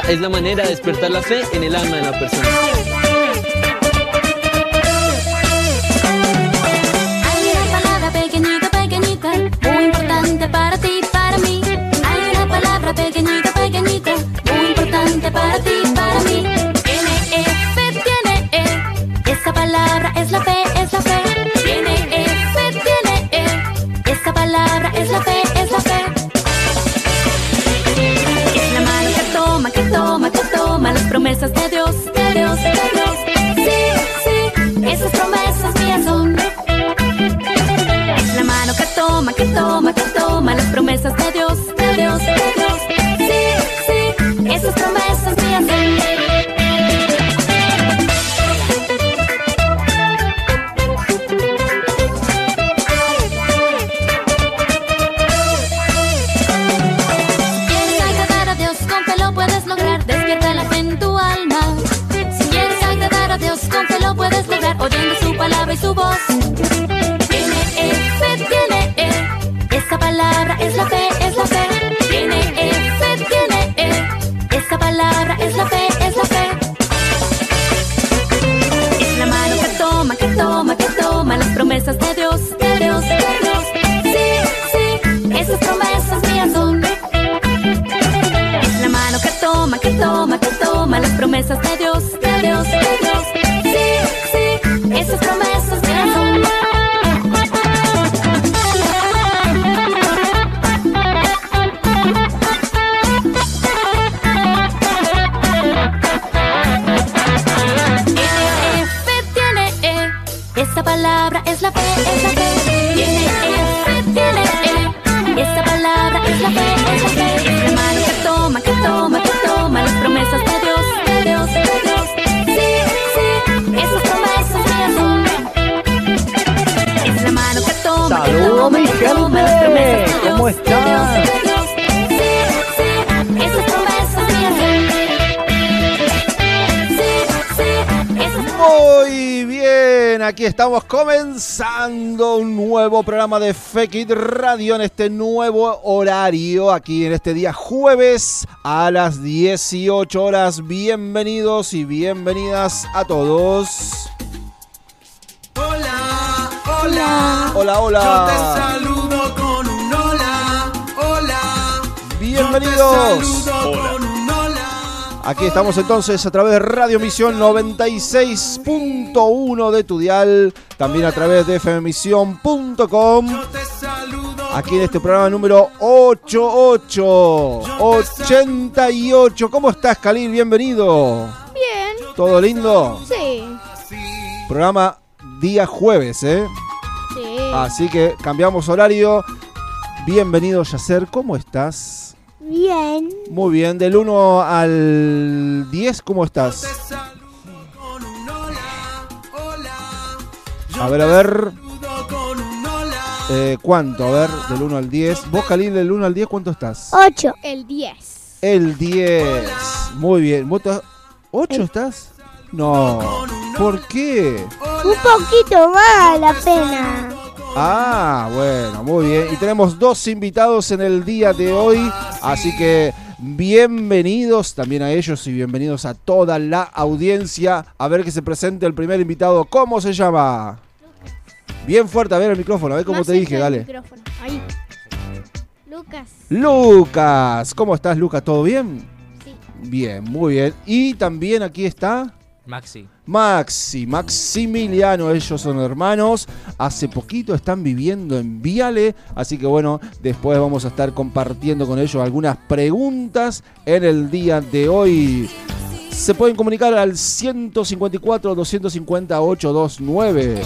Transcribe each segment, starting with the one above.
es la manera de despertar la fe en el alma de la persona. Hay una palabra pequeñita, pequeñita, muy importante para ti, para mí. Hay una palabra pequeñita, pequeñita, muy importante para ti, para mí. Tiene F, tiene E, esa palabra es la fe, es la fe. Tiene F, tiene E, esa palabra es la fe, es la fe. Es la mano que toma, que toma, que toma las promesas de Dios, de Dios, de Dios. Sí, sí, esas promesas mías son. Es la mano que toma, que toma, que toma las promesas de Dios, de Dios, de Dios. Sí, sí, esas promesas mías son. Con fe lo puedes lograr, oyendo su palabra y su voz. Tiene F, tiene E, esa palabra es la fe, es la fe. Tiene F, tiene E, esa palabra es la fe, es la fe. Es la mano que toma, que toma, que toma las promesas de Dios, de Dios, de Dios. Sí, sí, esas promesas mías son. Es la mano que toma, que toma, que toma las promesas de Dios, de Dios, de Dios. Esas promesas mías son. Tiene F, tiene E, esa palabra es la fe, es la fe. Tiene F, tiene E, esa palabra es la fe, es la fe. Es la mano que toma, que toma, que toma las promesas de Dios, de Dios, de Dios. Esas promesas mías son. Es la mano que toma, ¡saludos, mi gente! ¿Cómo están? Sí, sí, esas promesas mías son. Sí, sí, esas. Muy bien, aquí estamos comenzando un nuevo programa de Fekit Radio en este nuevo horario, aquí en este día jueves a las 18 horas. Bienvenidos y bienvenidas a todos. Hola, hola. Hola, hola. Yo te saludo con un hola, hola. Bienvenidos. Yo te saludo con un hola. Aquí estamos entonces a través de Radio Misión 96.1 de tu dial, también a través de fmmisión.com. Yo te saludo. Aquí en este programa número 88. ¿Cómo estás, Khalil? Bienvenido. Bien, ¿Todo lindo? sí, Programa día jueves, ¿eh? sí. Así que cambiamos horario. Bienvenido, Yacer. ¿Cómo estás? Bien, Muy bien. Del 1 al 10, ¿cómo estás? Con un hola, hola. A ver. Con un hola. ¿Cuánto? A ver, del 1 al 10. Vos, Khalil, del 1 al 10, ¿cuánto estás? 8. El 10. El 10. Muy bien. ¿Vos estás? ¿8 estás? No. ¿Por qué? Un poquito más la pena. Ah, bueno, muy bien. Y tenemos 2 invitados en el día de hoy, así que bienvenidos también a ellos y bienvenidos a toda la audiencia. A ver que se presente el primer invitado. ¿Cómo se llama? Bien fuerte, a ver el micrófono, a ver cómo Más te dije, cerca del dale. micrófono. Ahí. Lucas. Lucas, ¿cómo estás, Lucas? ¿Todo bien? Sí. Bien, muy bien. Y también aquí está Maximiliano, ellos son hermanos, hace poquito están viviendo en Viale, así que bueno, después vamos a estar compartiendo con ellos algunas preguntas en el día de hoy. Se pueden comunicar al 154 250 829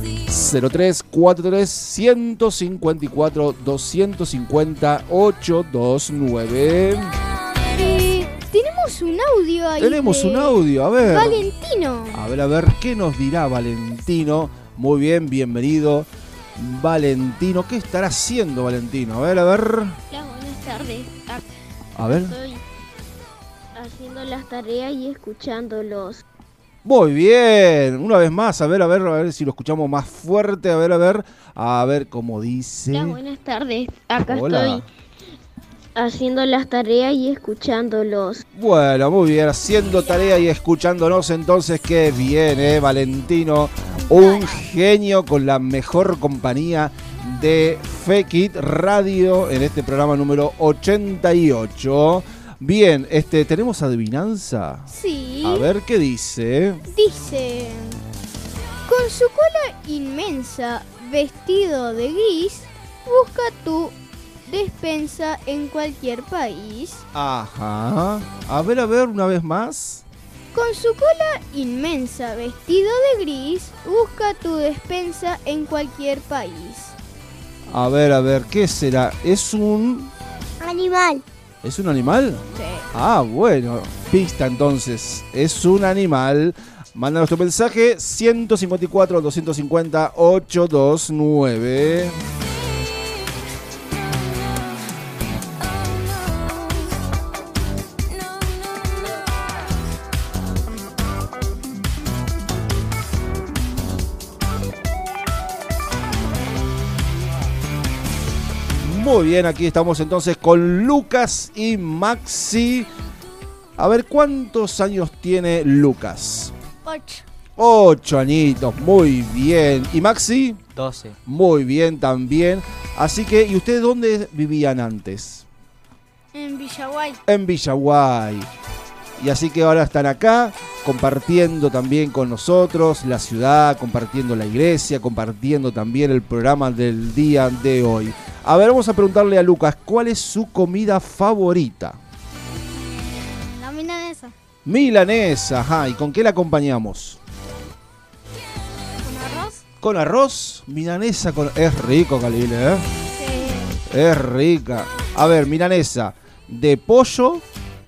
0343 154 250 829. Tenemos un audio ahí. Tenemos un audio, a ver. Valentino. A ver, ¿qué nos dirá Valentino? Muy bien, bienvenido, Valentino. ¿Qué estará haciendo Valentino? A ver. Hola, buenas tardes. A ver. Estoy haciendo las tareas y escuchándolos. Muy bien, una vez más, a ver si lo escuchamos más fuerte, a ver cómo dice. Hola, buenas tardes. Acá Hola. estoy Haciendo las tareas y escuchándolos. Bueno, muy bien, haciendo tarea y escuchándonos entonces, qué bien, Valentino, un genio con la mejor compañía de Fekit Radio en este programa número 88. Bien, ¿tenemos adivinanza? Sí. A ver qué dice. Dice: con su cola inmensa, vestido de gris, busca tu despensa en cualquier país. Ajá. A ver, una vez más. Con su cola inmensa, vestido de gris, busca tu despensa en cualquier país. A ver, ¿qué será? ¿Es un Animal. ¿Es un animal? Sí. Ah, bueno. Pista entonces. Es un animal. Mándanos tu mensaje 154 250 829. Muy bien, aquí estamos entonces con Lucas y Maxi. A ver, ¿cuántos años tiene Lucas? 8. 8 añitos, muy bien. ¿Y Maxi? 12. Muy bien también. Así que, ¿y ustedes dónde vivían antes? En Villaguay. En Villaguay. Y así que ahora están acá compartiendo también con nosotros la ciudad, compartiendo la iglesia, compartiendo también el programa del día de hoy. A ver, vamos a preguntarle a Lucas, ¿cuál es su comida favorita? La milanesa. Milanesa, ajá. ¿Y con qué la acompañamos? ¿Con arroz? ¿Con arroz? Milanesa con... Es rico, Khalil, ¿eh? Sí. Es rica. A ver, milanesa. ¿De pollo?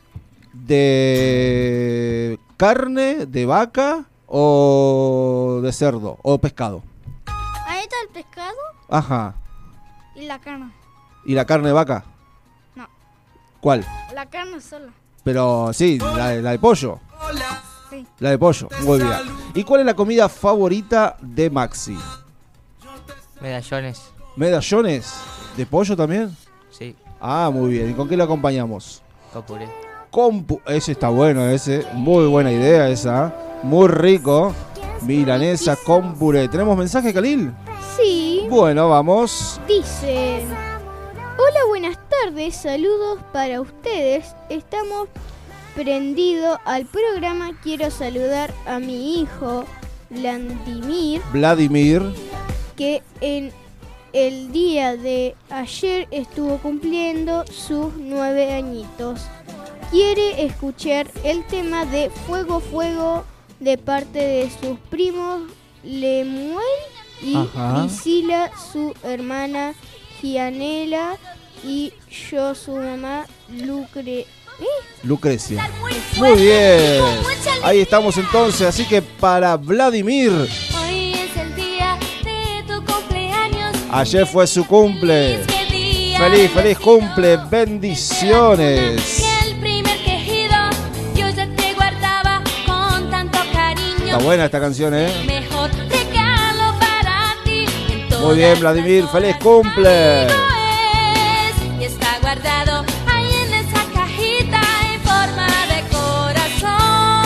¿De carne? ¿De vaca? ¿O de cerdo? ¿O pescado? Ahí está el pescado Ajá. y la carne. ¿Y la carne de vaca? No. ¿Cuál? La carne sola. Pero sí, la de pollo. Sí. La de pollo, muy bien. ¿Y cuál es la comida favorita de Maxi? Medallones. ¿Medallones? ¿De pollo también? Sí. Ah, muy bien. ¿Y con qué lo acompañamos? Con puré. Ese está bueno, ese. Muy buena idea esa. Muy rico. Milanesa con puré. ¿Tenemos mensaje, Khalil? Sí. Bueno, vamos. Dice: hola, buenas tardes, saludos para ustedes. Estamos prendido al programa. Quiero saludar a mi hijo Vladimir. que en el día de ayer estuvo cumpliendo sus 9 añitos. Quiere escuchar el tema de Fuego Fuego de parte de sus primos Lemuel y Ajá. Priscila, su hermana Gianela, y yo, su mamá Lucrecia. Muy bien. Ahí estamos entonces. Así que para Vladimir, Hoy es el día de tu cumpleaños. ayer fue su cumple. Qué día. Feliz cumple. Bendiciones. Y el primer quejido yo ya te guardaba con tanto cariño. Está buena esta canción, ¿eh? Mejor regalo para ti. En todas Muy bien, Vladimir. las Feliz horas cumple. válido es. Y está guardado ahí en esa cajita en forma de corazón.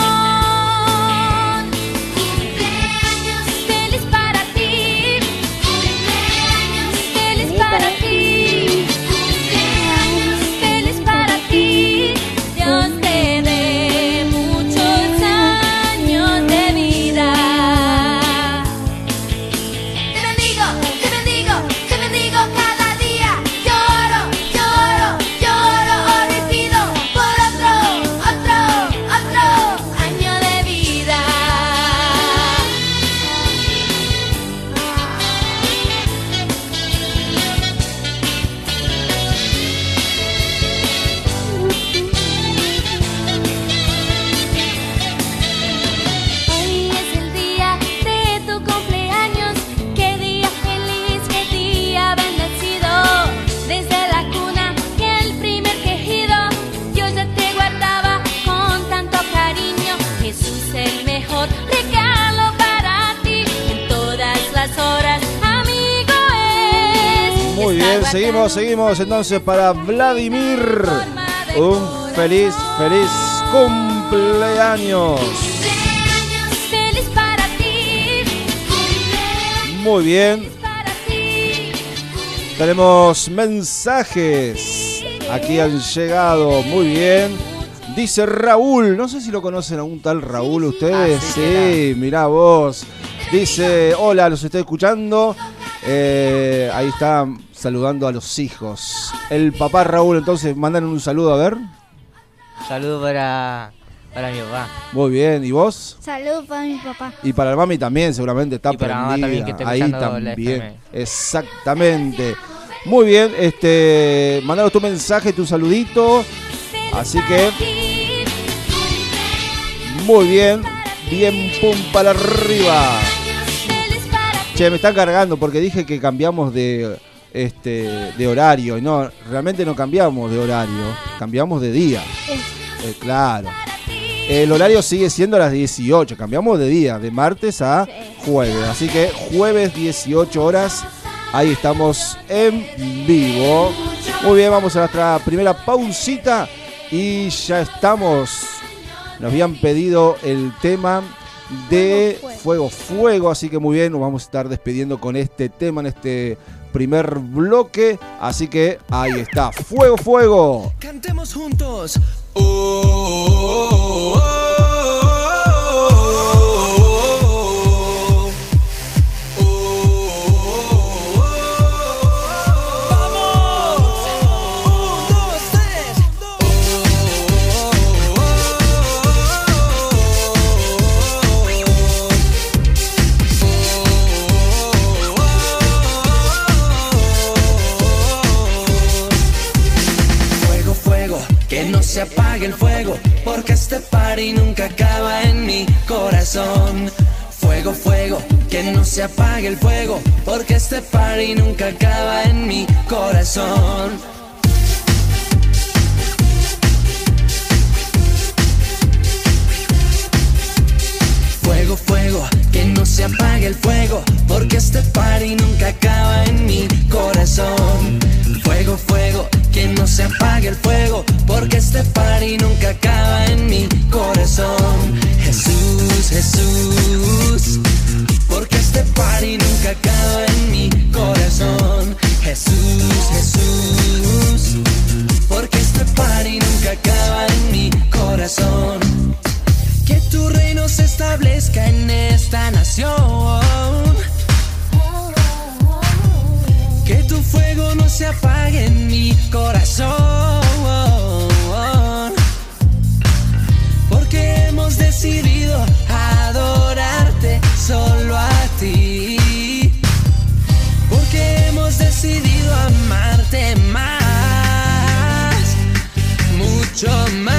Cumpleaños feliz para ti. Cumpleaños feliz para ti. Cumpleaños feliz para ti. Dios te dé muchos años de vida. Te bendigo cada día. seguimos entonces para Vladimir. Un feliz cumpleaños. Feliz para ti. Muy bien. Tenemos mensajes. Aquí han llegado. Muy bien. Dice Raúl. No sé si lo conocen a un tal Raúl ustedes. Sí, mirá vos. Dice, hola, los estoy escuchando. Ahí está saludando a los hijos. El papá Raúl, entonces, mandan un saludo a ver. Saludo para mi papá. Muy bien, ¿y vos? Saludos para mi papá. Y para la mami también, seguramente está Y para prendida. mamá también, que está ahí escuchando la también. FM. Exactamente. Muy bien, mandaros tu mensaje, tu saludito. Así que, muy bien. Bien, pum, para arriba. Che, me están cargando porque dije que cambiamos de horario. Y no, realmente no cambiamos de horario. Cambiamos de día. Claro. El horario sigue siendo a las 18. Cambiamos de día, de martes a jueves. Así que jueves 18 horas. Ahí estamos en vivo. Muy bien, vamos a nuestra primera pausita. Y ya estamos. Nos habían pedido el tema de Fuego, así que muy bien, nos vamos a estar despidiendo con este tema en este primer bloque, así que ahí está, Fuego. Cantemos juntos. Oh, oh, oh, oh. Se apague el fuego, porque este party nunca acaba en mi corazón. Fuego, que no se apague el fuego, porque este party nunca acaba en mi corazón. Fuego, que no se apague el fuego, porque este party nunca acaba en mi corazón. Fuego, que no se apague el fuego, porque este party nunca acaba en mi corazón. Jesús, porque este party nunca acaba en mi corazón. Jesús, porque este party nunca acaba en mi corazón. Que tu reino se establezca en esta nación. Que tu fuego no se apague en mi corazón. Porque hemos decidido adorarte solo a ti. Porque hemos decidido amarte más, mucho más.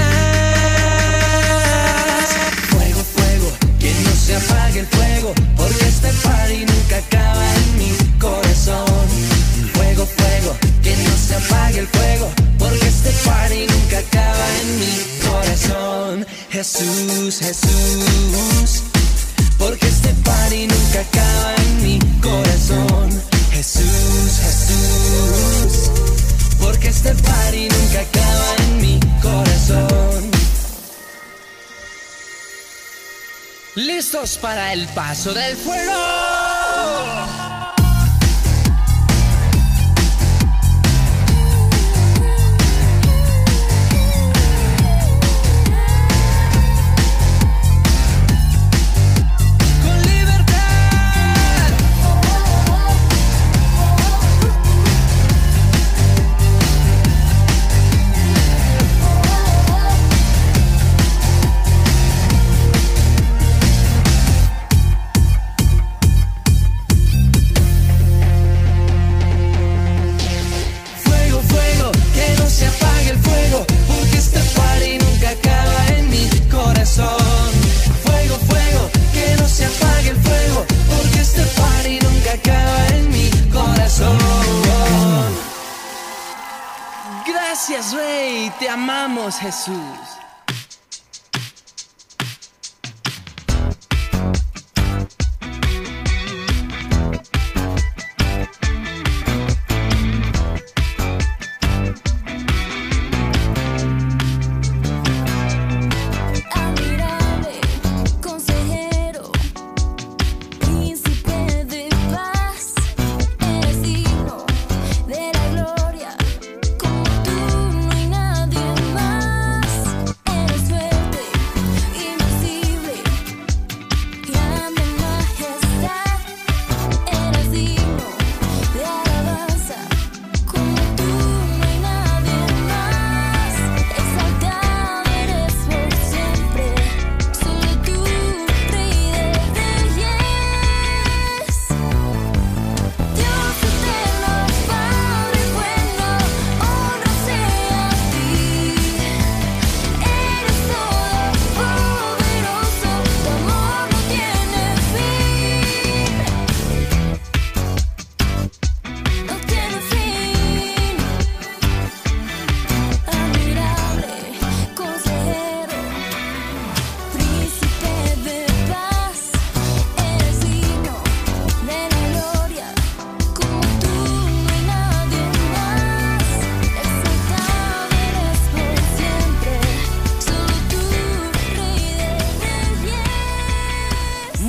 Fuego, que no se apague el fuego, porque este party nunca acaba en mi corazón. Fuego, que no se apague el fuego, porque este party nunca acaba en mi corazón. Jesús, porque este party nunca acaba en mi corazón. Jesús, porque este party nunca acaba en mi corazón. ¿Listos para el paso del fuego? Fuego, que no se apague el fuego, porque este party nunca acaba en mi corazón. Gracias, Rey, te amamos, Jesús.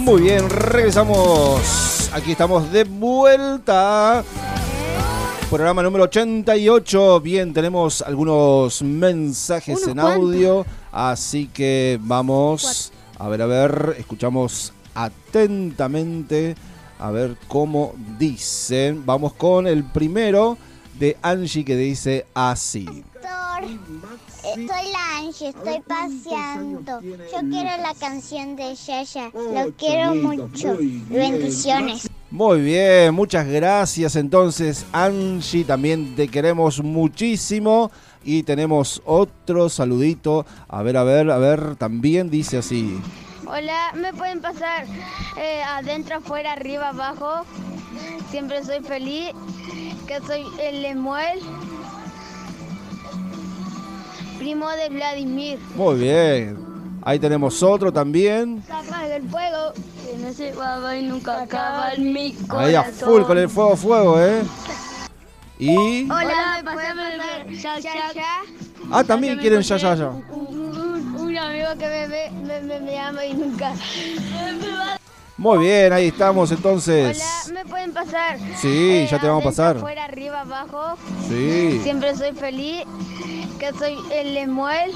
Muy bien, regresamos. Aquí estamos de vuelta. Programa número 88. Bien, tenemos algunos mensajes en audio. Así que vamos a ver, escuchamos atentamente. A ver cómo dicen. Vamos con el primero de Angie que dice así. Soy la Angie, estoy paseando. Yo quiero la canción de Yaya. Lo quiero mucho. Bendiciones. Muy bien, muchas gracias entonces Angie, también te queremos muchísimo. Y tenemos otro saludito, a ver, también dice así. Hola, ¿me pueden pasar adentro, afuera, arriba, abajo? Siempre soy feliz, que soy el Lemuel, primo de Vladimir. Muy bien, ahí tenemos otro también. Apaga el fuego, que no se va y nunca acaba en mi corazón. Ahí a full con el fuego, Y... Hola, ¿me pueden pasar ya? Ah, también quieren ya. Un amigo que me ama y nunca... Muy bien, ahí estamos entonces. Hola, ¿me pueden pasar? Sí, ya te vamos a pasar. Afuera, arriba, abajo. Sí. Siempre soy feliz, que soy el Lemuel,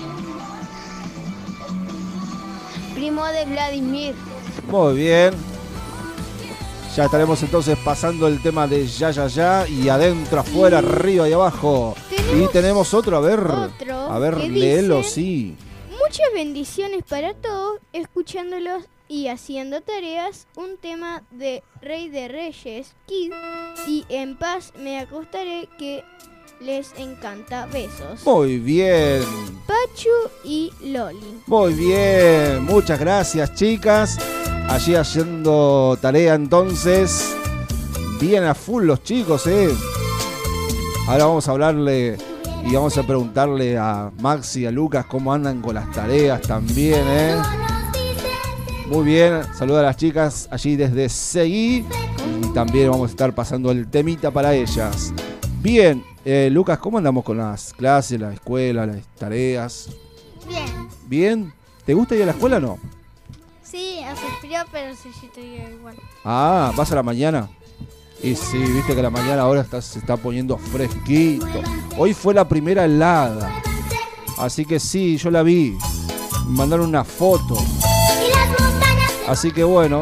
primo de Vladimir. Muy bien. Ya estaremos entonces pasando el tema de ya y adentro, afuera, arriba y abajo. Y tenemos otro, a ver, que léelo, dice, sí. Muchas bendiciones para todos, escuchándolos y haciendo tareas. Un tema de Rey de Reyes, Kid, y en paz me acostaré, que les encanta. Besos. Muy bien. Pachu y Loli. Muy bien, muchas gracias chicas. Allí haciendo tarea entonces. Bien a full los chicos, Ahora vamos a hablarle y vamos a preguntarle a Maxi y a Lucas cómo andan con las tareas también, Muy bien, saluda a las chicas allí desde Seguí. Y también vamos a estar pasando el temita para ellas. Bien, Lucas, ¿cómo andamos con las clases, la escuela, las tareas? Bien. ¿Bien? ¿Te gusta ir a la escuela o no? Sí, hace frío, pero sí estoy igual. Ah, ¿vas a la mañana? Y sí, viste que la mañana ahora se está poniendo fresquito. Hoy fue la primera helada. Así que sí, yo la vi. Me mandaron una foto. Así que bueno.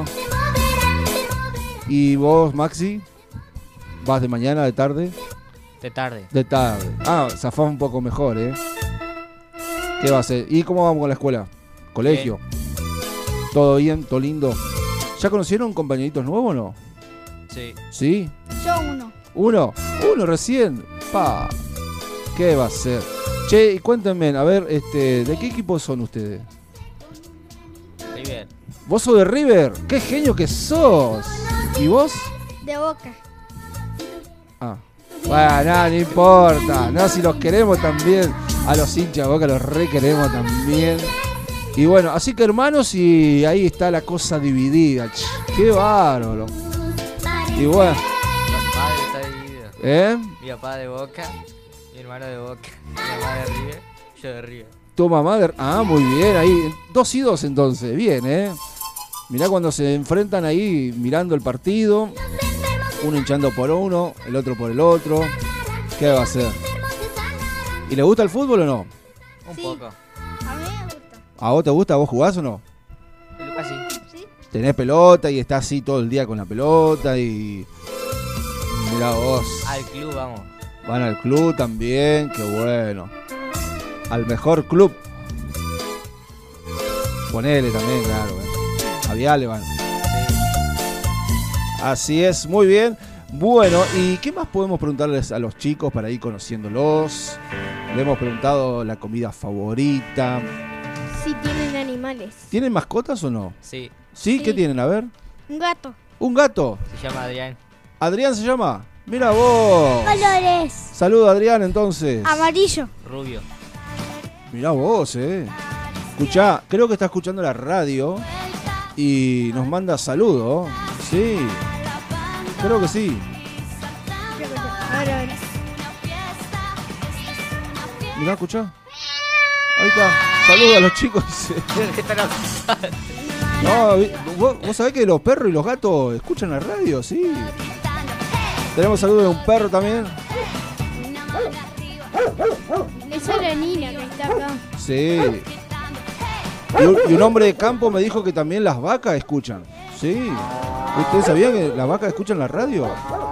¿Y vos, Maxi? ¿Vas de mañana, de tarde? De tarde. De tarde. Ah, zafás un poco mejor, ¿Qué va a hacer? ¿Y cómo vamos con la escuela? ¿Colegio? ¿Todo bien? ¿Todo lindo? ¿Ya conocieron compañeritos nuevos o no? Sí. ¿Sí? Yo uno. ¿Uno recién? Pa. ¿Qué va a ser? Che, y cuéntenme, a ver, ¿de qué equipo son ustedes? River. ¿Vos sos de River? ¡Qué genio que sos! ¿Y vos? De Boca. Ah. Bueno, no importa. No, si los queremos también. A los hinchas de Boca los re queremos también. Y bueno, así que hermanos, y ahí está la cosa dividida. ¡Qué bárbaro! Y bueno. Mi padre está dividido. Mi papá de Boca, mi hermano de Boca, mi mamá de River, yo de River. Tu mamá de... Ah, muy bien, ahí. 2 y 2 entonces, bien, Mirá cuando se enfrentan ahí mirando el partido. Uno hinchando por uno, el otro por el otro. ¿Qué va a hacer? ¿Y le gusta el fútbol o no? Un poco. A mí me gusta. ¿A vos te gusta? ¿Vos jugás o no? Lucas sí. Tenés pelota y estás así todo el día con la pelota y... Mirá vos. Al club vamos. Van al club también, qué bueno. Al mejor club. Ponele también, claro. A Viale van. Así es, muy bien. Bueno, ¿y qué más podemos preguntarles a los chicos para ir conociéndolos? Le hemos preguntado la comida favorita. Si tienen animales. ¿Tienen mascotas o no? Sí. ¿Sí? ¿Qué tienen? A ver. Un gato. ¿Un gato? Se llama Adrián. ¿Adrián se llama? Mira vos. Colores. Saluda Adrián entonces. Amarillo. Rubio. Mirá vos, Escuchá, creo que está escuchando la radio y nos manda saludos. Sí. Creo que sí. Ahora. Mirá, escuchá. Ahí está. Saluda a los chicos. ¿Qué están haciendo? No, ¿vos sabés que los perros y los gatos escuchan la radio? Sí. Tenemos saludos de un perro también. Esa es la Nina que está acá. Sí. Y un hombre de campo me dijo que también las vacas escuchan. Sí. ¿Ustedes sabían que las vacas escuchan la radio?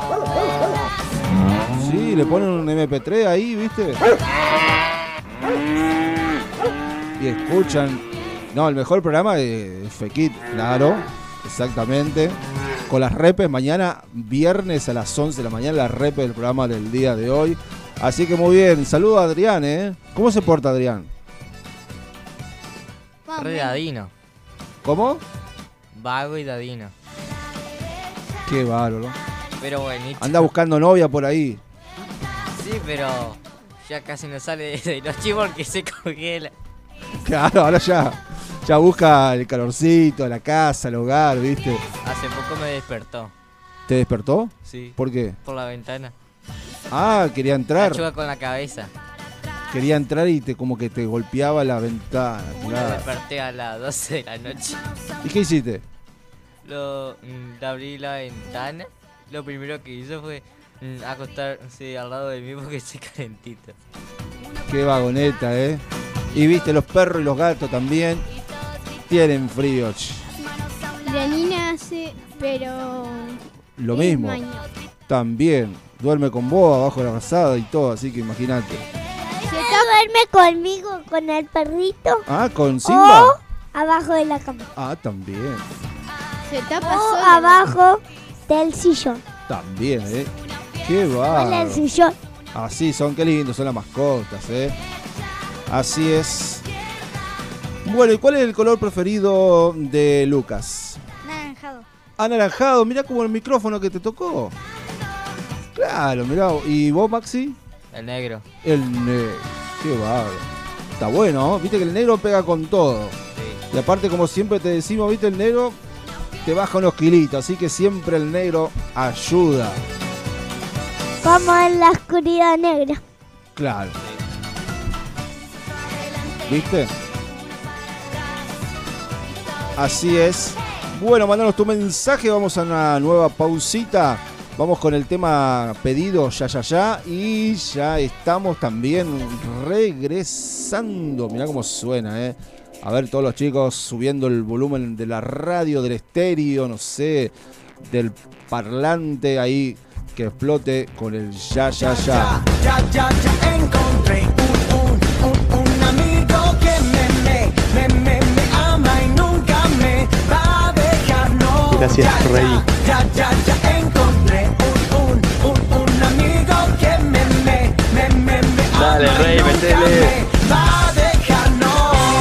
Sí, le ponen un MP3 ahí, ¿viste? Y escuchan. No, el mejor programa es Fekit, claro. Exactamente. Con las repes mañana, viernes a las 11 de la mañana, la repe del programa del día de hoy. Así que muy bien. Saludo a Adrián, ¿eh? ¿Cómo se porta Adrián? Re dadino. ¿Cómo? Vago y dadino. Qué bárbaro. Pero buenito. Anda buscando novia por ahí. Sí, pero ya casi no sale de noche porque se congela. Claro, ahora ya busca el calorcito, la casa, el hogar, ¿viste? Hace poco me despertó. ¿Te despertó? Sí. ¿Por qué? Por la ventana. Ah, quería entrar. Ayuda con la cabeza. Quería entrar y como que te golpeaba la ventana. Me Claro. desperté a las 12 de la noche. ¿Y qué hiciste? Abrí la ventana. Lo primero que hizo fue acostarse al lado de mí porque estoy calentito. Qué vagoneta, ¿eh? Y viste, los perros y los gatos también tienen frío. La Nina hace, pero... Lo es mismo. mañosa. También. Duerme con vos abajo de la frazada y todo, así que imagínate. Duerme conmigo, con el perrito. Ah, ¿con Simba? O abajo de la cama. Ah, también. Se tapa O sola. abajo del sillón. También, ¿eh? Qué Con el bárbaro. sillón. Así son, qué lindos son las mascotas, ¿eh? Así es. Bueno, ¿y cuál es el color preferido de Lucas? Naranjado. Anaranjado, mirá como el micrófono que te tocó. Claro, mirá. ¿Y vos, Maxi? El negro. El negro. Qué bárbaro. Está bueno, ¿no? Viste que el negro pega con todo. Sí. Y aparte, como siempre te decimos, viste, el negro te baja unos kilitos. Así que siempre el negro ayuda. Como en la oscuridad negra. Claro. ¿Viste? Así es. Bueno, mandanos tu mensaje. Vamos a una nueva pausita. Vamos con el tema pedido ya. Y ya estamos también regresando. Mirá cómo suena, ¿eh? A ver, todos los chicos subiendo el volumen de la radio, del estéreo, no sé, del parlante ahí que explote con el ya. Ya encontré un amigo que me ama y nunca me va a dejar, no. Gracias, Rey. Ya encontré un amigo que me ama. Dale, Rey, y nunca metele. me va a dejar, no.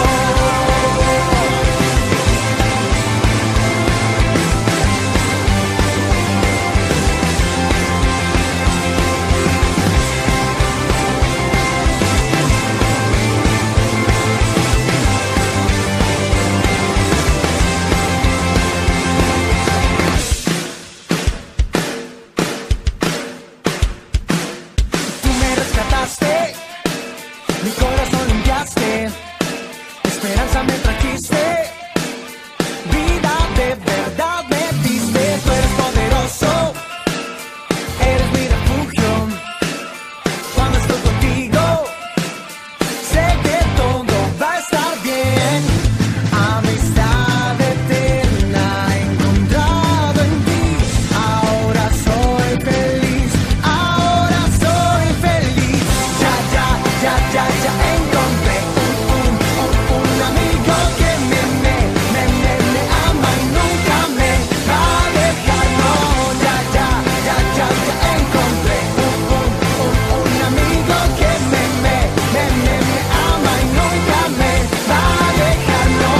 Tú me rescataste, mi corazón limpiaste, esperanza me trajiste, vida de verdad me diste. Tú eres poderoso, eres mi refugio. Cuando estoy contigo, sé que todo va a estar bien. Amistad eterna he encontrado en ti. Ahora soy feliz, ahora soy feliz. Ya encontré un amigo que me ama y nunca me va a dejar, no. Ya encontré un amigo que me ama y nunca me va a dejar, no.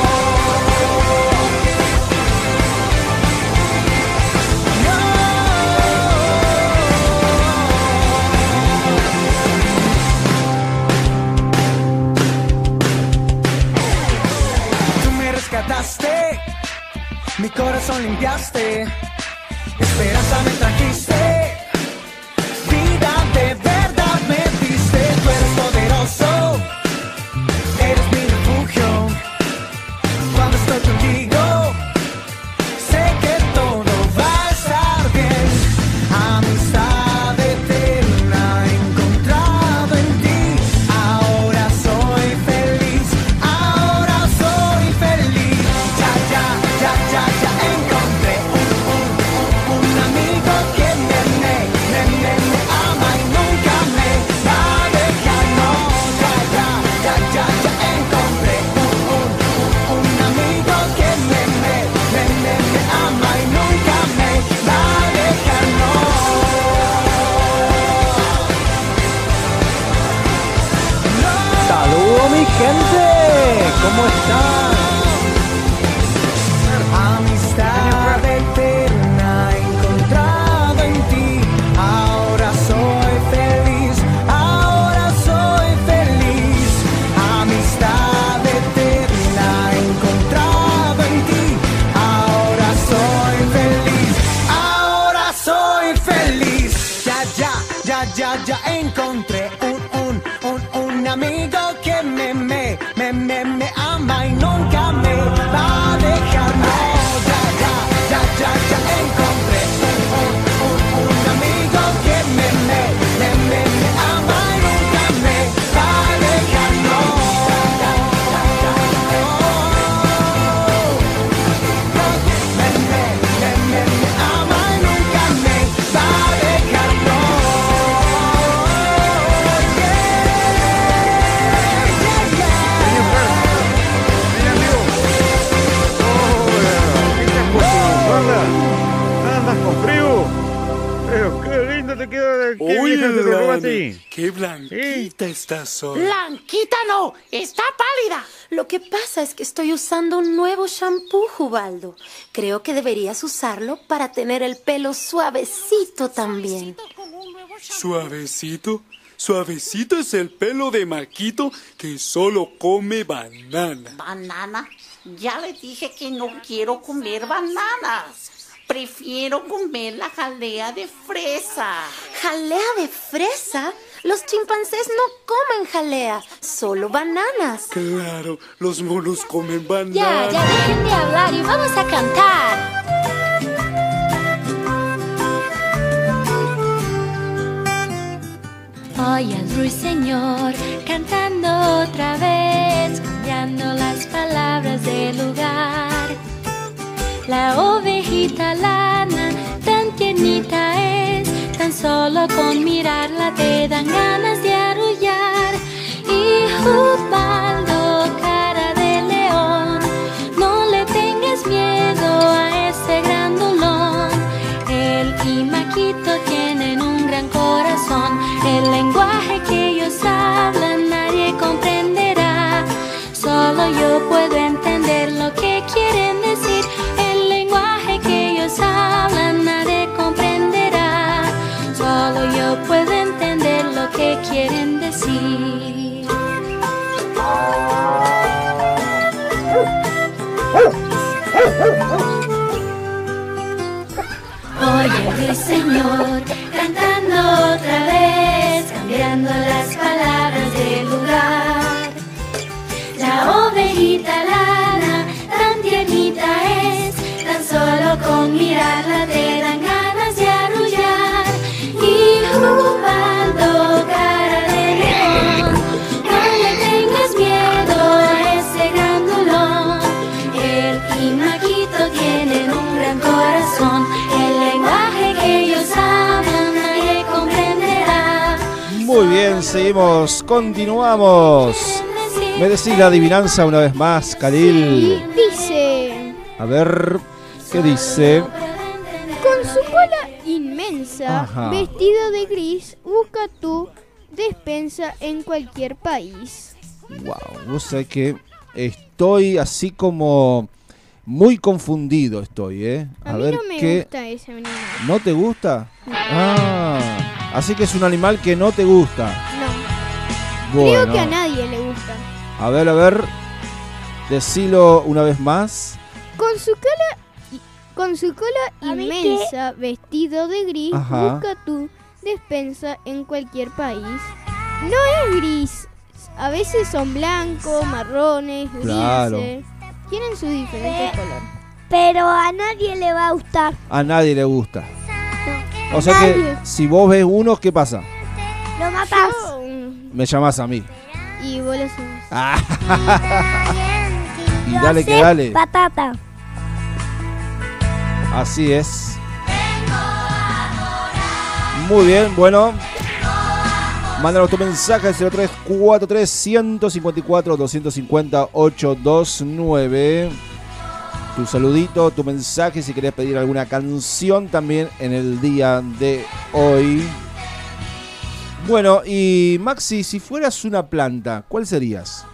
Tú me rescataste, mi corazón limpiaste, esperanza me trajiste, vida de verdad me diste. Tú eres poderoso, eres mi refugio. Cuando estoy contigo, ya encontré un amigo que me ama y nunca me va a dejar. No, ya encontré un amigo que me ama y nunca me va a dejar. No, me ama y nunca me va a dejar. No, ¿Andas con frío? Pero qué lindo te queda. ¿Qué vieja te tocó a ti? Qué blanquita estás hoy. Blanquita no, está pálida. Lo que pasa es que estoy usando un nuevo shampoo, Ubaldo. Creo que deberías usarlo para tener el pelo suavecito también. ¿Suavecito? Suavecito es el pelo de Maquito que solo come banana. ¿Banana? Ya le dije que no quiero comer bananas. Prefiero comer la jalea de fresa. ¿Jalea de fresa? Los chimpancés no comen jalea, solo bananas. Claro, los monos comen bananas. Ya dejen de hablar y vamos a cantar. Hoy al ruiseñor cantando otra vez, cambiando las palabras del lugar. La ovejita lana tan tiernita es, tan solo con mirarla te dan ganas de arrullar. Y Ubaldo, cara de león, no le tengas miedo a ese grandulón. Él y Maquito tienen un gran corazón. El lenguaje que ellos hablan nadie comprenderá. Solo yo puedo entender lo que quieren decir. El lenguaje que ellos hablan nadie comprenderá. Solo yo puedo entender lo que quieren decir. Oye el Señor cantando otra vez, cambiando las palabras del lugar. La ovejita lana tan tiernita es, tan solo con mirarla te dan ganas de arrullar. Y Ubaldo, cara de león, no le tengas miedo a ese grandulón. Él y Maquito tienen un gran corazón. El lenguaje que ellos hablan nadie comprenderá. Muy bien, seguimos, continuamos. ¿Me decís la adivinanza una vez más, Khalil? Y dice: A ver, ¿qué dice? con su cola inmensa, Ajá. vestido de gris, busca tu despensa en cualquier país. Wow, vos sabés que estoy así como muy confundido estoy, ¿eh? A mí ver no me qué. gusta ese animal. ¿No te gusta? No. Ah, así que es un animal que no te gusta. No, Bueno, creo que a nadie le gusta. a ver, decilo una vez más. Con su cola inmensa, vestido de gris, Ajá. busca tu despensa en cualquier país. No es gris, a veces son blancos, marrones, grises. Claro. Tienen sus diferentes colores. Pero a nadie le va a gustar. A nadie le gusta. O sea que Nadie. si vos ves uno, ¿qué pasa? Lo matas. Yo, Me llamás a mí. y vos lo haces. Ah. Y dale que dale. Patata. Así es. Muy bien, bueno. Mándanos tu mensaje al 0343 154 250 829. Tu saludito, tu mensaje si querés pedir alguna canción también en el día de hoy. Bueno, y Maxi, si fueras una planta, ¿cuál serías?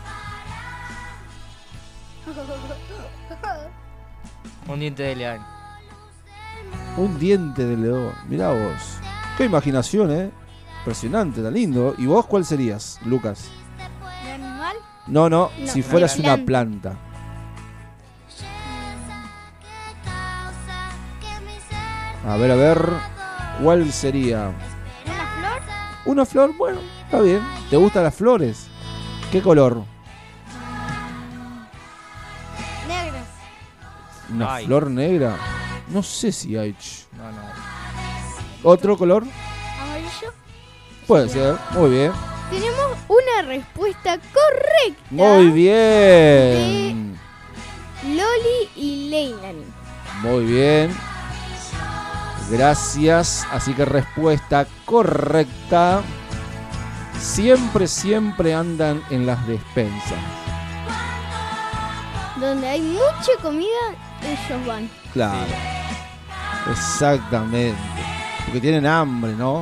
Un diente de león. Un diente de león. Mirá vos. Qué imaginación, ¿eh? Impresionante, tan lindo. ¿Y vos cuál serías, Lucas? ¿Un animal? No, No, si fueras una una planta. A ver, ¿cuál sería? ¿Una flor? Una flor, bueno, está bien. ¿Te gustan las flores? ¿Qué color? Negras. ¿Una Ay. flor negra? No sé si hay. No, no. ¿Otro color? Amarillo. Puede ser, muy bien. Tenemos una respuesta correcta. Muy bien. Loli y Leilani. Muy bien. Gracias. Así que respuesta correcta. Siempre andan en las despensas. Donde hay mucha comida, ellos van. Claro. Exactamente. Porque tienen hambre, ¿no?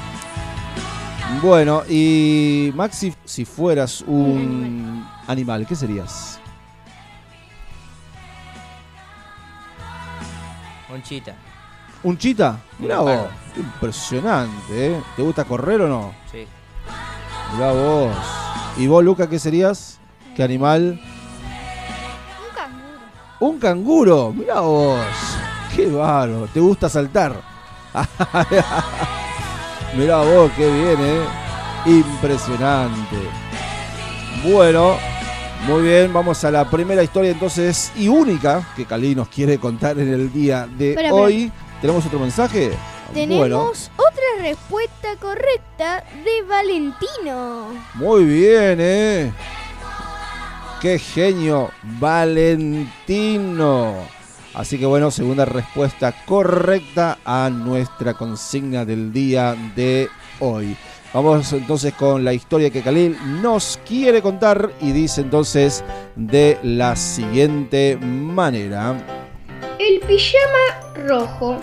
Bueno, y Maxi, si fueras un animal, ¿qué serías? Un chita. ¿Un chita? Mirá Un vos, leopardo. qué impresionante, ¿eh? ¿Te gusta correr o no? Sí. Mirá vos. ¿Y vos, Luca, qué serías? ¿Qué animal? Un canguro. Un canguro, mirá vos. Qué bárbaro, ¿te gusta saltar? Mirá vos, qué bien, impresionante. Bueno, muy bien, vamos a la primera historia entonces y única que Cali nos quiere contar en el día de Espera, hoy. ¿Tenemos otro mensaje? Tenemos Bueno, otra respuesta correcta de Valentino. muy bien, Qué genio, Valentino. Así que bueno, segunda respuesta correcta a nuestra consigna del día de hoy. Vamos entonces con la historia que Khalil nos quiere contar y dice entonces de la siguiente manera. El pijama rojo.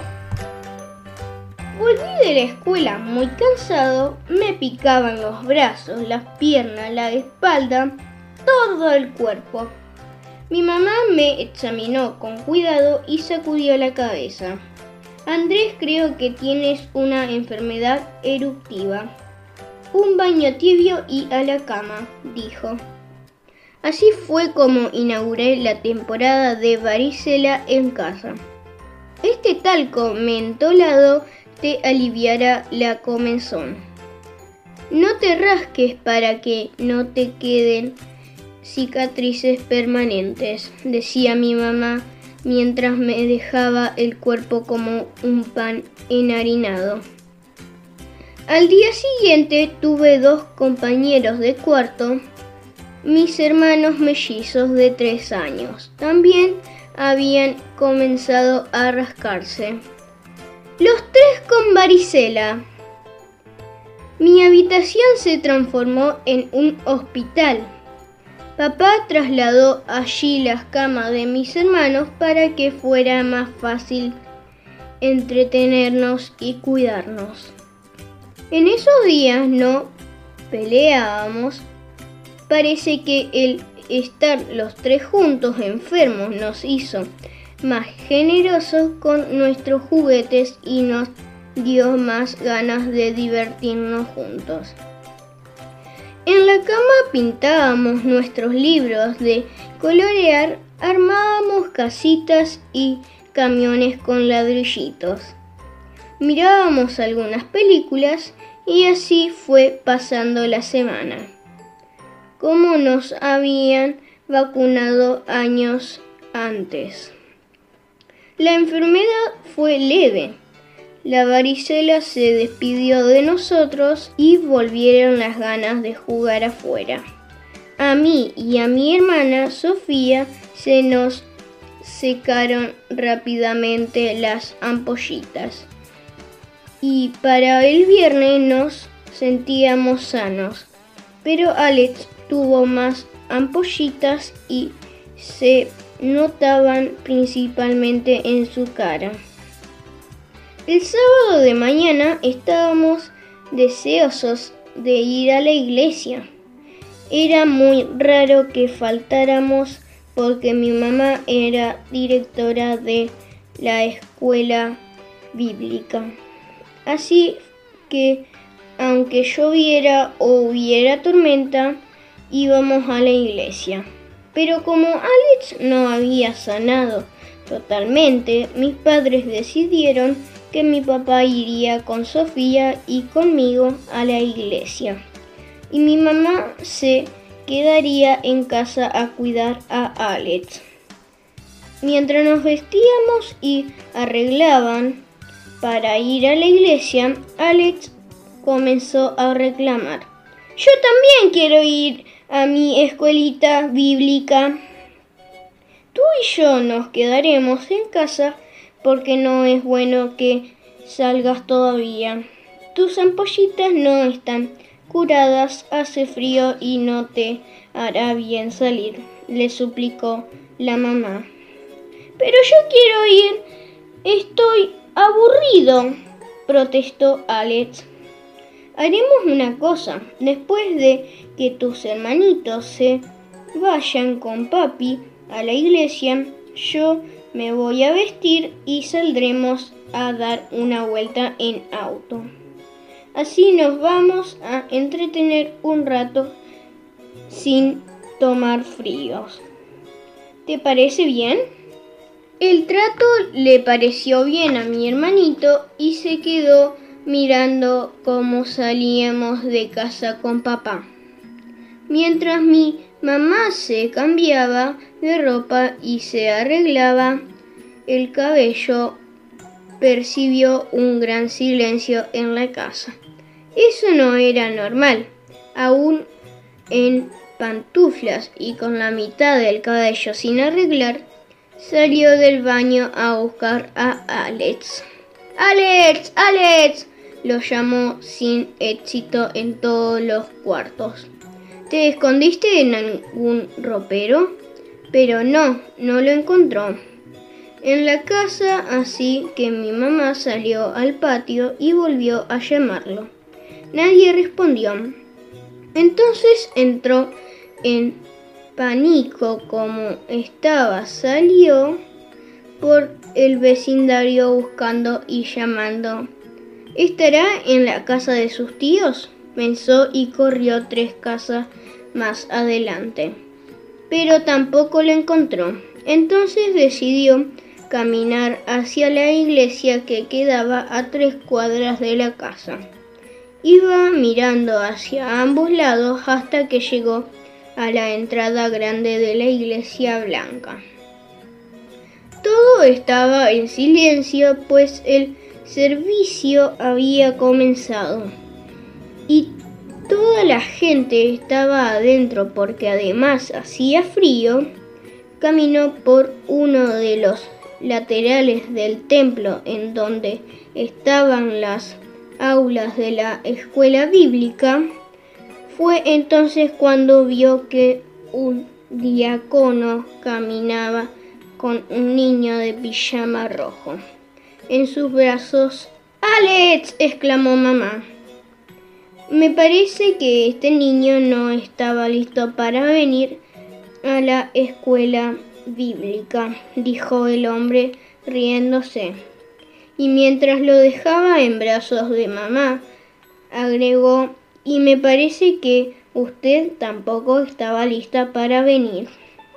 Volví de la escuela muy cansado, me picaban los brazos, las piernas, la espalda, todo el cuerpo. Mi mamá me examinó con cuidado y sacudió la cabeza. Andrés, creo que tienes una enfermedad eruptiva. Un baño tibio y a la cama, dijo. Así fue como inauguré la temporada de varicela en casa. Este talco mentolado te aliviará la comezón. No te rasques para que no te queden cicatrices permanentes, decía mi mamá mientras me dejaba el cuerpo como un pan enharinado. Al día siguiente tuve 2 compañeros de cuarto, mis hermanos mellizos de 3 años. También habían comenzado a rascarse. Los 3 con varicela. Mi habitación se transformó en un hospital. Papá trasladó allí las camas de mis hermanos para que fuera más fácil entretenernos y cuidarnos. En esos días no peleábamos. Parece que el estar los 3 juntos enfermos nos hizo más generosos con nuestros juguetes y nos dio más ganas de divertirnos juntos. En la cama pintábamos nuestros libros de colorear, armábamos casitas y camiones con ladrillitos. Mirábamos algunas películas y así fue pasando la semana. Como nos habían vacunado años antes. La enfermedad fue leve. La varicela se despidió de nosotros y volvieron las ganas de jugar afuera. A mí y a mi hermana Sofía se nos secaron rápidamente las ampollitas. Y para el viernes nos sentíamos sanos. Pero Alex tuvo más ampollitas y se notaban principalmente en su cara. El sábado de mañana estábamos deseosos de ir a la iglesia. Era muy raro que faltáramos porque mi mamá era directora de la escuela bíblica. Así que, aunque lloviera o hubiera tormenta, íbamos a la iglesia. Pero como Alex no había sanado totalmente, mis padres decidieron que mi papá iría con Sofía y conmigo a la iglesia, y mi mamá se quedaría en casa a cuidar a Alex. Mientras nos vestíamos y arreglaban para ir a la iglesia, Alex comenzó a reclamar: «Yo también quiero ir a mi escuelita bíblica. Tú y yo nos quedaremos en casa porque no es bueno que salgas todavía. Tus ampollitas no están curadas, hace frío y no te hará bien salir», le suplicó la mamá. «Pero yo quiero ir, estoy aburrido», protestó Alex. «Haremos una cosa, después de que tus hermanitos se vayan con papi a la iglesia, yo me voy a vestir y saldremos a dar una vuelta en auto. Así nos vamos a entretener un rato sin tomar fríos. ¿Te parece bien?». El trato le pareció bien a mi hermanito y se quedó mirando cómo salíamos de casa con papá. Mientras mi mamá se cambiaba de ropa y se arreglaba el cabello, percibió un gran silencio en la casa. Eso no era normal. Aún en pantuflas y con la mitad del cabello sin arreglar, salió del baño a buscar a Alex. «¡Alex! ¡Alex!», lo llamó sin éxito en todos los cuartos. «¿Te escondiste en algún ropero?». Pero no lo encontró en la casa, así que mi mamá salió al patio y volvió a llamarlo. Nadie respondió. Entonces entró en pánico como estaba, salió por el vecindario buscando y llamando. «¿Estará en la casa de sus tíos?», pensó y corrió 3 casas más adelante, pero tampoco lo encontró. Entonces decidió caminar hacia la iglesia que quedaba a 3 cuadras de la casa. Iba mirando hacia ambos lados hasta que llegó a la entrada grande de la iglesia blanca. Todo estaba en silencio, pues el servicio había comenzado y toda la gente estaba adentro porque además hacía frío. Caminó por uno de los laterales del templo en donde estaban las aulas de la escuela bíblica. Fue entonces cuando vio que un diácono caminaba con un niño de pijama rojo en sus brazos. «¡Alex!», exclamó mamá. «Me parece que este niño no estaba listo para venir a la escuela bíblica», dijo el hombre riéndose. Y mientras lo dejaba en brazos de mamá, agregó: «Y me parece que usted tampoco estaba lista para venir».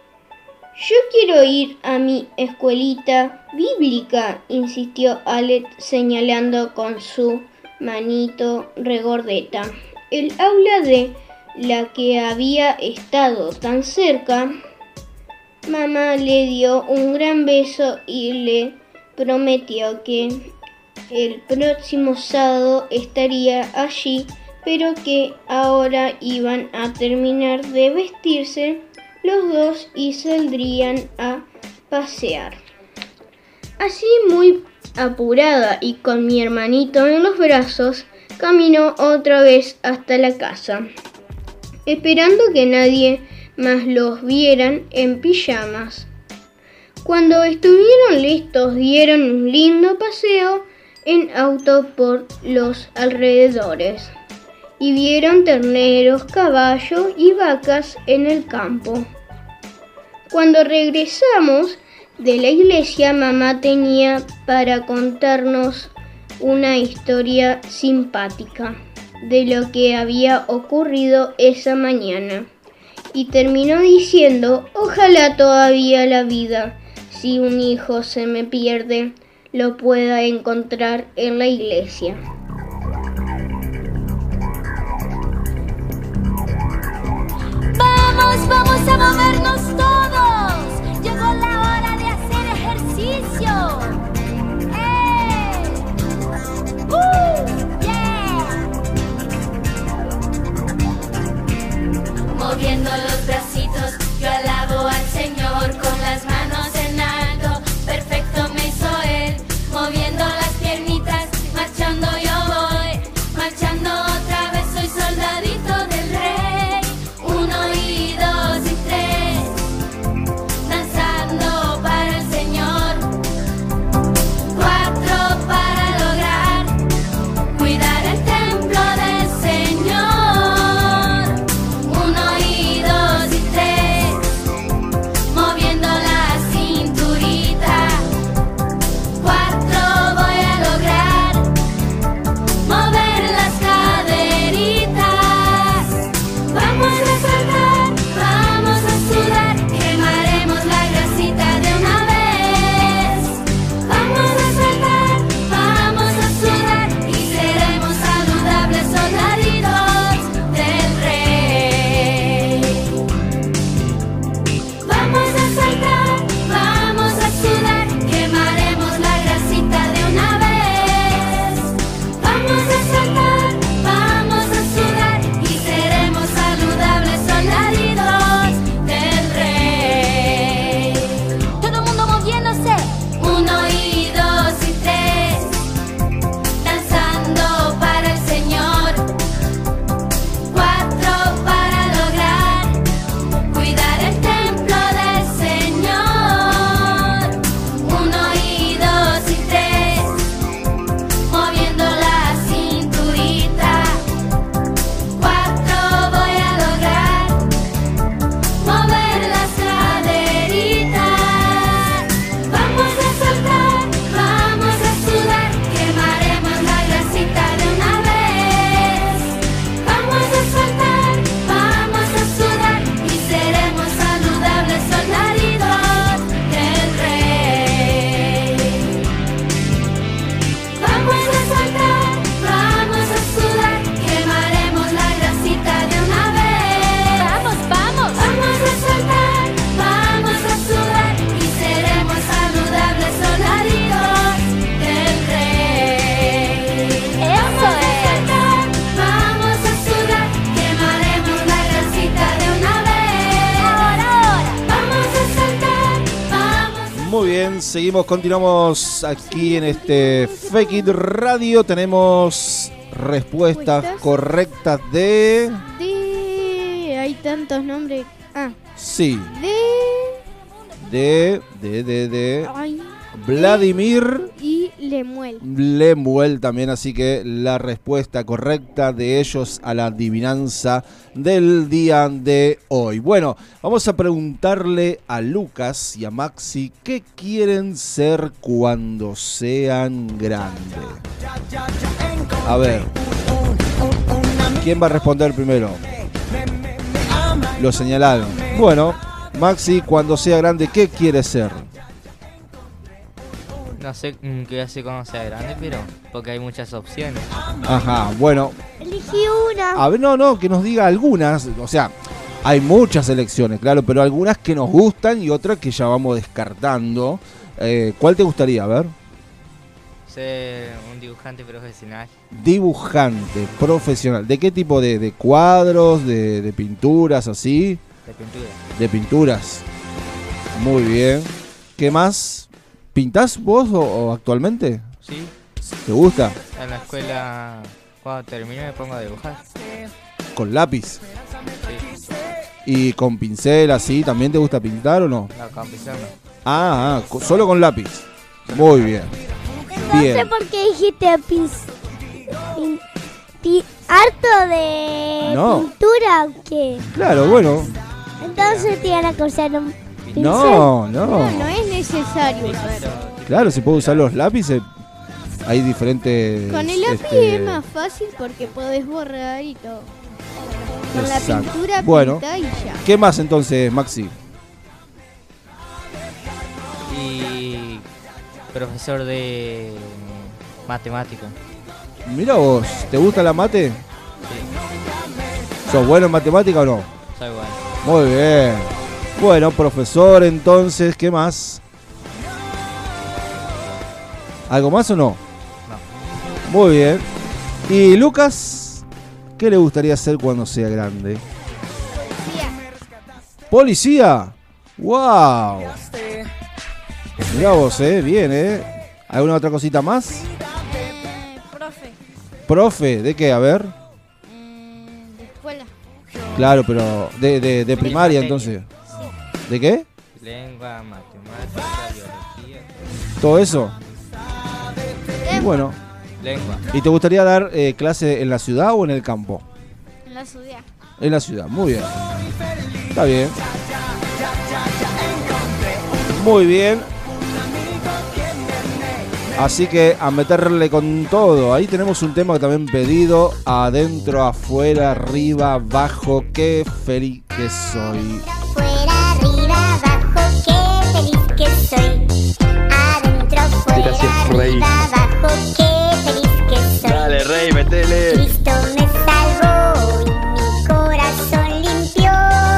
«Yo quiero ir a mi escuelita bíblica», insistió Alex señalando con su manito regordeta el aula de la que había estado tan cerca. Mamá le dio un gran beso y le prometió que el próximo sábado estaría allí, pero que ahora iban a terminar de vestirse los dos y saldrían a pasear. Así, muy apurada y con mi hermanito en los brazos, caminó otra vez hasta la casa, esperando que nadie más los vieran en pijamas. Cuando estuvieron listos, dieron un lindo paseo en auto por los alrededores y vieron terneros, caballos y vacas en el campo. Cuando regresamos de la iglesia, mamá tenía para contarnos una historia simpática de lo que había ocurrido esa mañana y terminó diciendo: «Ojalá todavía la vida, si un hijo se me pierde, lo pueda encontrar en la iglesia. Vamos, vamos a movernos todos. Llegó la hora de hacer ejercicio. Yeah. Moviendo los bracitos, yo alabo al Señor con las manos en alto. Perfecto me hizo Él, moviendo las piernitas, marchando yo voy, marchando otra vez, soy soldadito del Rey. 1 y 2 y 3, danzando para el Señor. 4 para lograr cuidar el templo del Señor. 1 y 2 y 3, moviendo la cinturita. 4 voy a lograr mover las caderitas. Vamos a saltar, vamos a sudar, quemaremos la grasita de una vez. Vamos a saltar, vamos a sudar y seremos saludables soldaditos del Rey. Vamos a saltar, vamos a sudar, quemaremos la grasita de una vez. Vamos a saltar, vamos a sudar y seremos saludables soldaditos del Rey. Todo el mundo moviéndose. 1 y 2 y 3, danzando para el Señor. 4 para lograr cuidar el templo del Señor. 1 y 2 y 3, moviendo la cinturita. 4 voy a lograr mover las caderitas. Vamos a saltar, vamos a sudar, quemaremos la grasita de una vez. Vamos a saltar, vamos a sudar y seremos saludables soldaditos del Rey. Vamos a saltar, vamos a sudar, quemaremos la grasita de una vez. Vamos, vamos. Vamos a saltar, vamos a sudar y seremos saludables soldaditos del Rey. Eso es. Vamos a sudar, quemaremos la grasita de una vez. Ahora. Vamos a saltar, vamos. Muy bien, seguimos, continuamos aquí en este Fake It Radio. Tenemos respuestas correctas de... Hay tantos nombres. Sí, De ay, Vladimir y Lemuel. Lemuel también, así que la respuesta correcta de ellos a la adivinanza del día de hoy. Bueno, vamos a preguntarle a Lucas y a Maxi qué quieren ser cuando sean grandes. A ver, ¿quién va a responder primero? Lo señalaron. Bueno, Maxi, cuando sea grande, ¿qué quiere ser? No sé qué hacer cuando sea grande, pero porque hay muchas opciones. Ajá, bueno. Elegí una. A ver, no, que nos diga algunas. O sea, hay muchas elecciones, claro, pero algunas que nos gustan y otras que ya vamos descartando. ¿Cuál te gustaría? A ver. Ser un dibujante profesional. Dibujante profesional. ¿De qué tipo? ¿De cuadros? ¿De pinturas así? De pintura. De pinturas. Muy bien. ¿Qué más? ¿Pintás vos o actualmente? Sí. ¿Te gusta? En la escuela, cuando termine, me pongo a dibujar. ¿Con lápiz? Sí. ¿Y con pincel así? ¿También te gusta pintar o no? No, con pincel no. Solo con lápiz. Muy bien. No Bien. sé por qué dijiste harto de pintura o qué. Claro, bueno. Entonces tiene que usar un pincel. No. No es necesario. Claro, se puede usar los lápices. Hay diferentes... Con el lápiz es más fácil porque podés borrar y todo. Con la Exacto. pintura Bueno, pinta y ya. ¿qué más entonces, Maxi? Y Profesor de matemática. Mira vos, ¿te gusta la mate? Sí. ¿Sos bueno en matemática o no? Soy bueno. Muy bien. Bueno, profesor, entonces, ¿qué más? ¿Algo más o no? No. Muy bien. ¿Y Lucas? ¿Qué le gustaría hacer cuando sea grande? ¿Policía? ¡Wow! Mirá vos, bien, ¿Alguna otra cosita más? Profe. ¿Profe? ¿De qué? A ver. De escuela. Claro, pero de primaria, entonces. Sí. ¿De qué? Lengua, matemática, biología. ¿Todo eso? Y bueno. Lengua. ¿Y te gustaría dar clase en la ciudad o en el campo? En la ciudad. En la ciudad, muy bien. Está bien. Muy bien. Así que a meterle con todo. Ahí tenemos un tema que también pedido. Adentro, afuera, arriba, abajo. Qué feliz que soy. Afuera, arriba, abajo, qué feliz que soy. Adentro, afuera, arriba, abajo, qué feliz que soy. Dale, Rey, metele. Cristo me salvó y mi corazón limpió.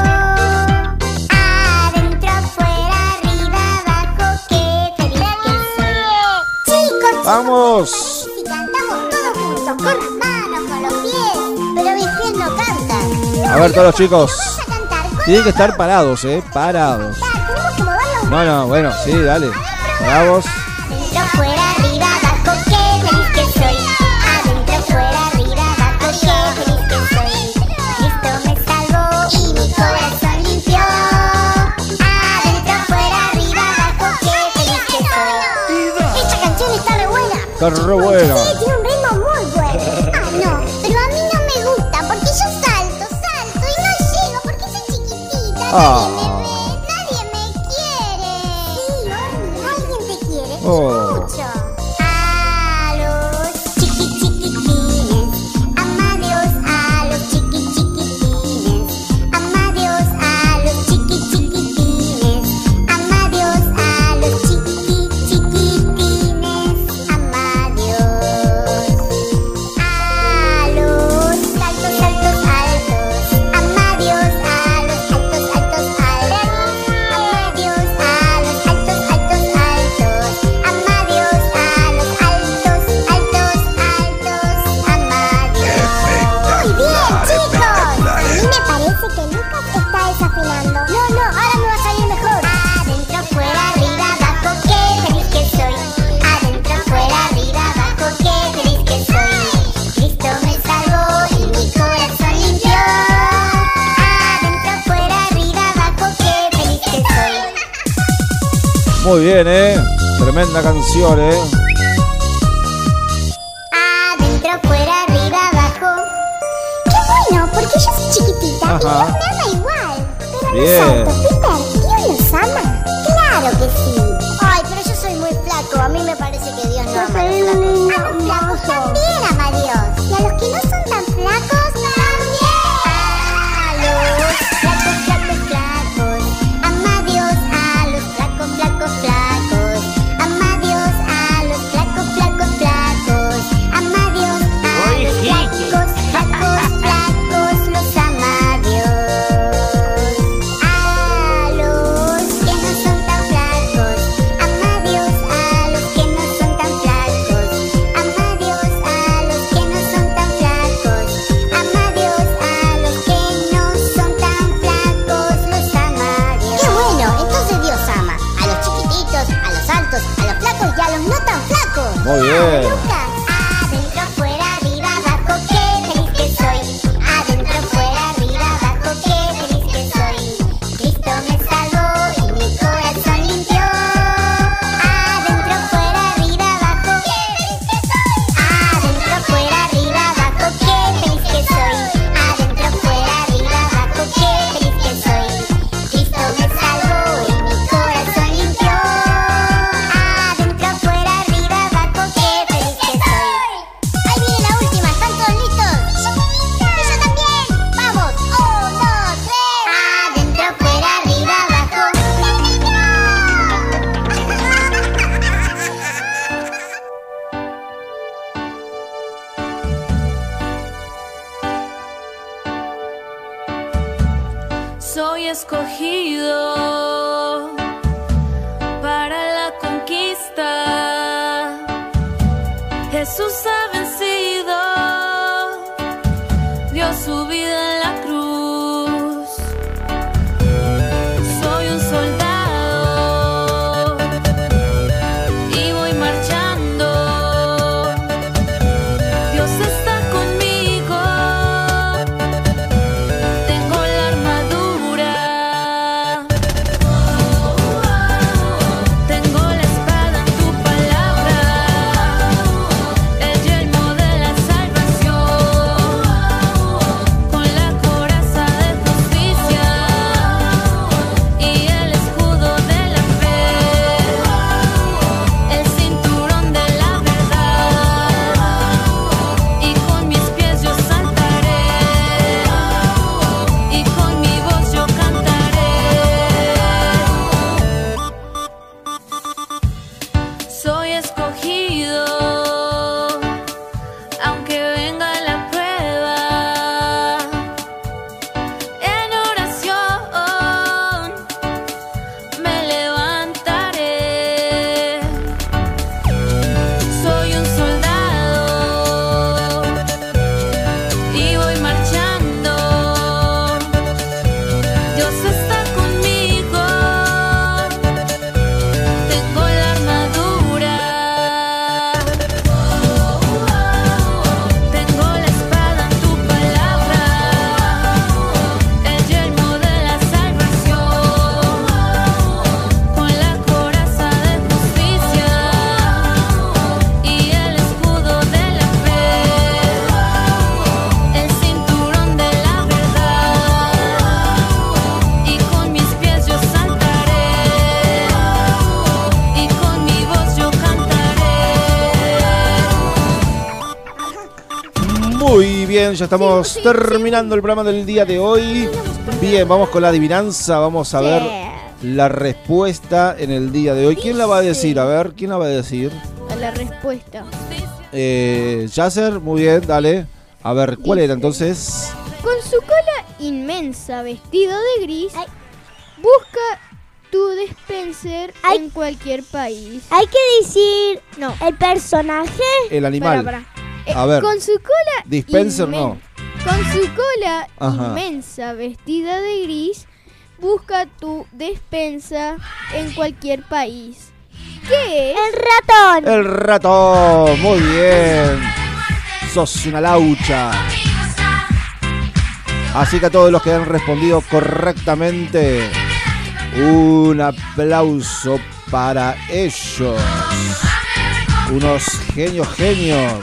Adentro, afuera, arriba, abajo, qué feliz que soy. Chicos, ¡Vamos! si cantamos todos juntos, con las manos, con los pies, pero mi piel no canta. A ver, todos los chicos. Vamos a cantar. Tienen que estar parados, parados. Tenemos que mover los No, bueno, sí, dale. Bravos. Adentro, fuera, arriba, abajo, qué feliz que soy. Adentro, fuera, arriba, abajo, qué feliz que soy. Cristo me salvó y mi corazón limpió. Adentro, fuera, arriba, abajo, qué feliz que soy. Esta canción está re buena. Está re buena. Sí, tiene un ritmo muy bueno. Ah, no, pero a mí no me gusta porque yo salto y no llego porque soy chiquitita. Nadie me quiere. Sí, alguien te quiere. Mucho. A los chiquitines, ama Dios a los chiquitines, ama Dios a los chiquitines, ama Dios a los chiquitines, ama Dios. A los altos, altos, altos, ama Dios a los altos, altos, altos, ama Dios a los altos, altos, altos, ama Dios a los altos, altos, altos, ama Dios. Muy bien, chicos. A mí me parece que Lucas está desafinando. No, ahora me va a salir mejor. Adentro, fuera, arriba, abajo, qué feliz que soy. Adentro, fuera, arriba, abajo, qué feliz que soy. Cristo me salvó y mi corazón limpió. Adentro, fuera, arriba, abajo, qué feliz que soy. Muy bien, Tremenda canción, Adentro, fuera, arriba, abajo. Qué bueno, porque yo soy chiquitita y Ajá. Dios me ama igual. Pero Bien. no salto, Peter, ¿Dios los ama? Claro que sí. Ay, pero yo soy muy flaco. A mí me parece que Dios no ama a los flacos. A los flacos también ama a Dios. Y a los que no son tan flacos, también. A los flacos, flacos, flacos. Ama Dios a los flacos, flacos, flacos. Ama Dios a los flacos, flacos, flacos. Ama Dios a los flacos, flacos, flacos. Los ama Dios. A los que no son tan flacos. Ama Dios a los que no son tan flacos. Ama Dios a los que no son tan flacos. Ama Dios a los que no son tan flacos. Los ama Dios. Qué bueno, entonces Dios ama a los chiquititos, a los altos, a los flacos y a los no tan flacos. Muy bien. Lucas. Adentro, fuera, arriba, abajo, qué feliz que soy. Adentro, fuera, arriba, abajo, qué feliz que soy. Cristo me salvó y mi corazón limpió. Adentro, fuera, arriba, abajo, qué feliz que soy. Adentro, fuera, arriba, abajo, qué feliz que soy. Adentro, fuera, arriba, abajo, qué feliz que soy. Cristo me salvó y mi corazón limpió. Adentro, fuera, arriba, abajo, qué feliz que escogido para la conquista. Jesús ha vencido, dio su vida en la cruz. Soy un soldado y voy marchando. Dios está conmigo. Tengo la armadura. Tengo la espada en tu palabra. El yelmo de la salvación. Con la coraza de justicia. Y el escudo de la fe. El cinturón de la verdad. Y con mis pies yo saltaré. Y con mi voz yo cantaré. Soy escogido, aunque venga la prueba. En oración me levantaré. Soy un soldado y voy marchando. Dios está conmigo. Tengo la armadura. Tengo la espada en tu palabra. El yelmo de la salvación. Con la coraza de justicia. Y el escudo de la fe. El cinturón de la verdad. Y con mis pies yo saltaré. Y con mi voz yo cantaré. Muy bien, ya estamos terminando el programa del día de hoy. Bien, vamos con la adivinanza. Vamos a ver la respuesta en el día de hoy. ¿Quién la va a decir? A ver, ¿quién la va a decir? A la respuesta. Yasser, muy bien, dale. A ver, ¿cuál era entonces? Con su cola inmensa, vestido de gris, busca tu dispenser en cualquier país. Hay que decir el personaje. El animal. Para. A ver. Con su cola Dispenser no. Con su cola Ajá. inmensa, vestida de gris, busca tu despensa en cualquier país. ¿Qué es? El ratón. El ratón, muy bien. Sos una laucha. Así que a todos los que han respondido correctamente, un aplauso para ellos. Unos genios.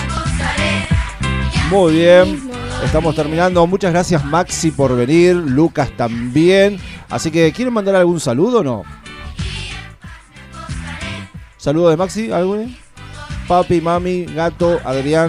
Muy bien. Estamos terminando. Muchas gracias, Maxi, por venir. Lucas también. Así que, ¿quieren mandar algún saludo o no? ¿Saludo de Maxi? ¿Alguno? Papi, mami, gato, Adrián.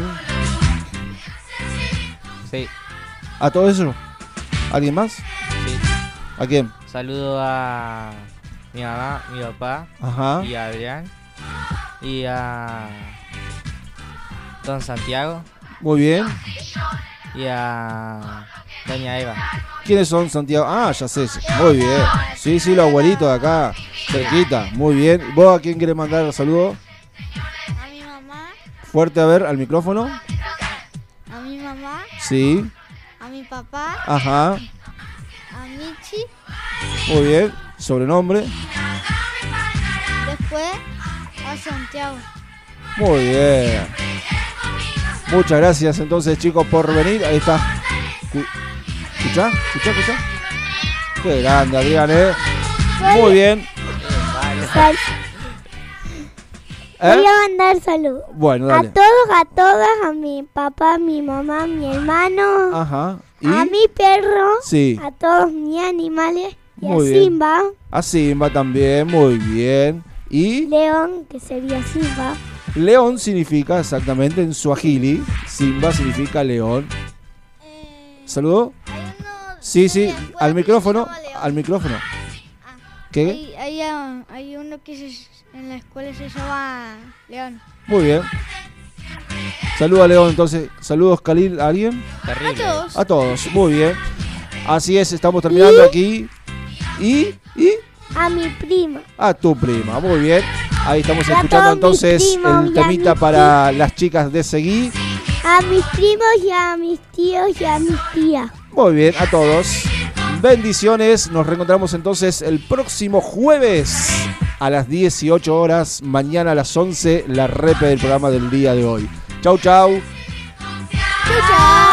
Sí. ¿A todo eso? ¿Alguien más? Sí. ¿A quién? Saludo a mi mamá, mi papá. Ajá. Y a Adrián. Y a Don Santiago. Muy bien. Y a Doña Eva. ¿Quiénes son, Santiago? Ah, ya sé. Muy bien. Sí, los abuelitos de acá, cerquita. Muy bien. ¿Vos a quién querés mandar el saludo? A mi mamá. Fuerte, a ver, al micrófono. A mi mamá. Sí. A mi papá. Ajá. A Michi. Muy bien. Sobrenombre. Después a Santiago. Muy bien. Muchas gracias entonces, chicos, por venir. Ahí está. ¿Escuchá? Qué grande, Adrián, Muy bien. Voy a mandar saludos. Bueno, dale. A todos, a todas, a mi papá, a mi mamá, a mi hermano, Ajá. ¿Y? a mi perro, Sí. a todos mis animales y Muy a bien. Simba, A Simba también, muy bien. Y León, que sería Simba. león significa exactamente en suajili. Simba significa león. ¿Saludo? Sí, al micrófono. Al micrófono. ¿Qué? Hay uno que en la escuela se llama León. Muy bien. Saludos a León, entonces. Saludos, Khalil, ¿a alguien? Terrible. A todos, muy bien. Así es, estamos terminando aquí. ¿Y? A mi prima. A tu prima, muy bien. Ahí estamos Y a escuchando todos entonces mis primos, el y a temita mis para las chicas de Seguí. A mis primos y a mis tíos y a mis tías. Muy bien, a todos. Bendiciones. Nos reencontramos entonces el próximo jueves a las 18 horas. Mañana a las 11, la repe del programa del día de hoy. Chau, chau. Chau, chau.